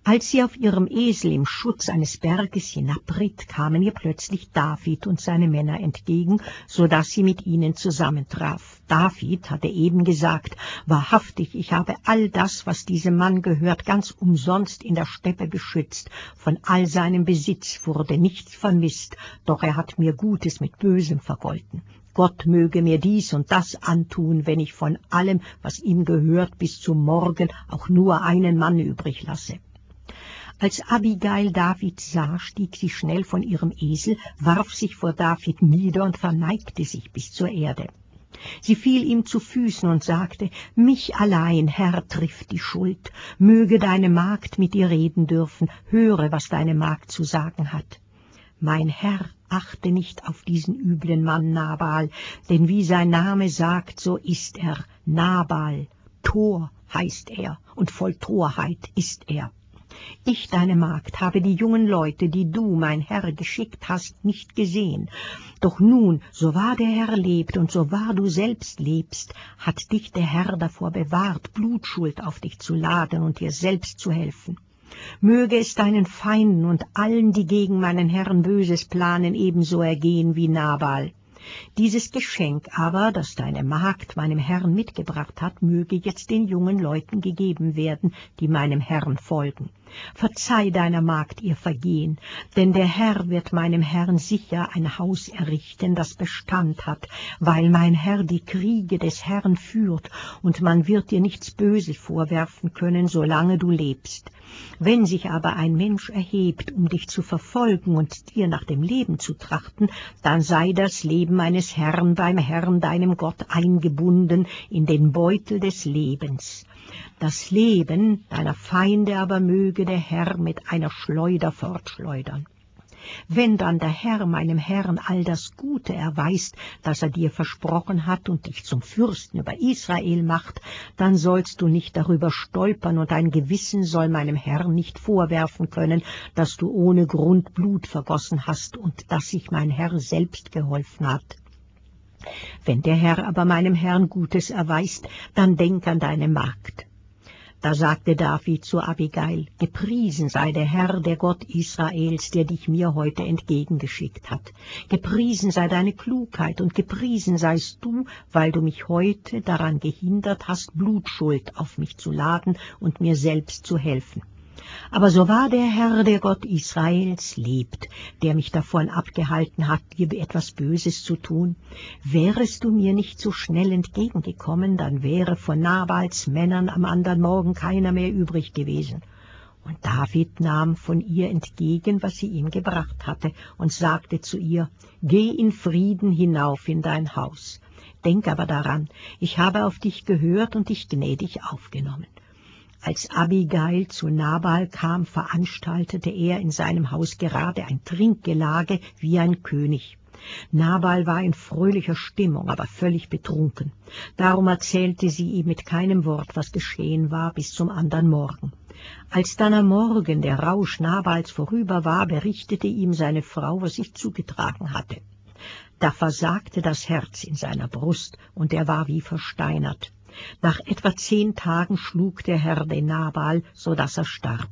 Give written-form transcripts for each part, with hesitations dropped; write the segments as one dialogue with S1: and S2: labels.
S1: Als sie auf ihrem Esel im Schutz eines Berges hinabritt, kamen ihr plötzlich David und seine Männer entgegen, so dass sie mit ihnen zusammentraf. David hatte eben gesagt: Wahrhaftig, ich habe all das, was diesem Mann gehört, ganz umsonst in der Steppe beschützt. Von all seinem Besitz wurde nichts vermisst, doch er hat mir Gutes mit Bösem vergolten. Gott möge mir dies und das antun, wenn ich von allem, was ihm gehört, bis zum Morgen auch nur einen Mann übrig lasse. Als Abigail David sah, stieg sie schnell von ihrem Esel, warf sich vor David nieder und verneigte sich bis zur Erde. Sie fiel ihm zu Füßen und sagte: Mich allein, Herr, trifft die Schuld. Möge deine Magd mit dir reden dürfen. Höre, was deine Magd zu sagen hat. Mein Herr, achte nicht auf diesen üblen Mann Nabal, denn wie sein Name sagt, so ist er. Nabal, Tor heißt er, und voll Torheit ist er. Ich, deine Magd, habe die jungen Leute, die du, mein Herr, geschickt hast, nicht gesehen. Doch nun, so wahr der Herr lebt und so wahr du selbst lebst, hat dich der Herr davor bewahrt, Blutschuld auf dich zu laden und dir selbst zu helfen. Möge es deinen Feinden und allen, die gegen meinen Herrn Böses planen, ebenso ergehen wie Nabal. Dieses Geschenk aber, das deine Magd meinem Herrn mitgebracht hat, möge jetzt den jungen Leuten gegeben werden, die meinem Herrn folgen. Verzeih deiner Magd ihr Vergehen, denn der Herr wird meinem Herrn sicher ein Haus errichten, das Bestand hat, weil mein Herr die Kriege des Herrn führt, und man wird dir nichts Böses vorwerfen können, solange du lebst. Wenn sich aber ein Mensch erhebt, um dich zu verfolgen und dir nach dem Leben zu trachten, dann sei das Leben meines Herrn beim Herrn deinem Gott eingebunden in den Beutel des Lebens. Das Leben deiner Feinde aber möge der Herr mit einer Schleuder fortschleudern. Wenn dann der Herr meinem Herrn all das Gute erweist, das er dir versprochen hat und dich zum Fürsten über Israel macht, dann sollst du nicht darüber stolpern und dein Gewissen soll meinem Herrn nicht vorwerfen können, dass du ohne Grund Blut vergossen hast und dass sich mein Herr selbst geholfen hat. Wenn der Herr aber meinem Herrn Gutes erweist, dann denk an deine Magd. Da sagte David zu Abigail: Gepriesen sei der Herr, der Gott Israels, der dich mir heute entgegengeschickt hat. Gepriesen sei deine Klugheit und gepriesen seist du, weil du mich heute daran gehindert hast, Blutschuld auf mich zu laden und mir selbst zu helfen. Aber so wahr der Herr, der Gott Israels, lebt, der mich davon abgehalten hat, dir etwas Böses zu tun, wärest du mir nicht so schnell entgegengekommen, dann wäre von Nabals Männern am andern Morgen keiner mehr übrig gewesen. Und David nahm von ihr entgegen, was sie ihm gebracht hatte, und sagte zu ihr: Geh in Frieden hinauf in dein Haus. Denk aber daran, ich habe auf dich gehört und dich gnädig aufgenommen. Als Abigail zu Nabal kam, veranstaltete er in seinem Haus gerade ein Trinkgelage wie ein König. Nabal war in fröhlicher Stimmung, aber völlig betrunken. Darum erzählte sie ihm mit keinem Wort, was geschehen war, bis zum andern Morgen. Als dann am Morgen der Rausch Nabals vorüber war, berichtete ihm seine Frau, was sich zugetragen hatte. Da versagte das Herz in seiner Brust, und er war wie versteinert. Nach etwa 10 Tagen schlug der Herr den Nabal, so dass er starb.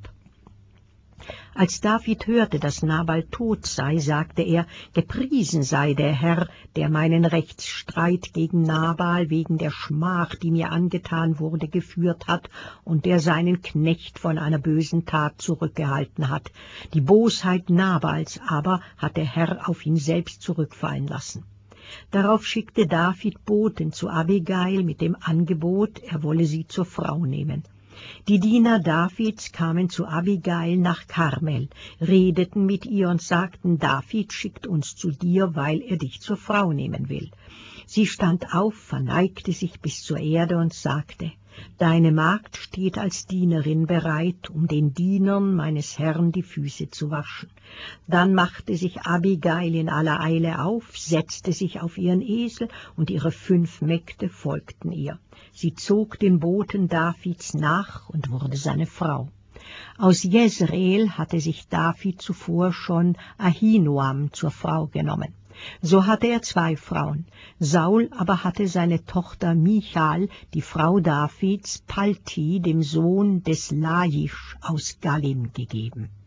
S1: Als David hörte, dass Nabal tot sei, sagte er: Gepriesen sei der Herr, der meinen Rechtsstreit gegen Nabal wegen der Schmach, die mir angetan wurde, geführt hat und der seinen Knecht von einer bösen Tat zurückgehalten hat. Die Bosheit Nabals aber hat der Herr auf ihn selbst zurückfallen lassen. Darauf schickte David Boten zu Abigail mit dem Angebot, er wolle sie zur Frau nehmen. Die Diener Davids kamen zu Abigail nach Karmel, redeten mit ihr und sagten: David schickt uns zu dir, weil er dich zur Frau nehmen will. Sie stand auf, verneigte sich bis zur Erde und sagte: Deine Magd steht als Dienerin bereit, um den Dienern meines Herrn die Füße zu waschen. Dann machte sich Abigail in aller Eile auf, setzte sich auf ihren Esel, und ihre 5 Mägde folgten ihr. Sie zog den Boten Davids nach und wurde seine Frau. Aus Jezreel hatte sich David zuvor schon Ahinoam zur Frau genommen. So hatte er 2 Frauen. Saul aber hatte seine Tochter Michal, die Frau Davids, Palti, dem Sohn des Laisch aus Gallim, gegeben.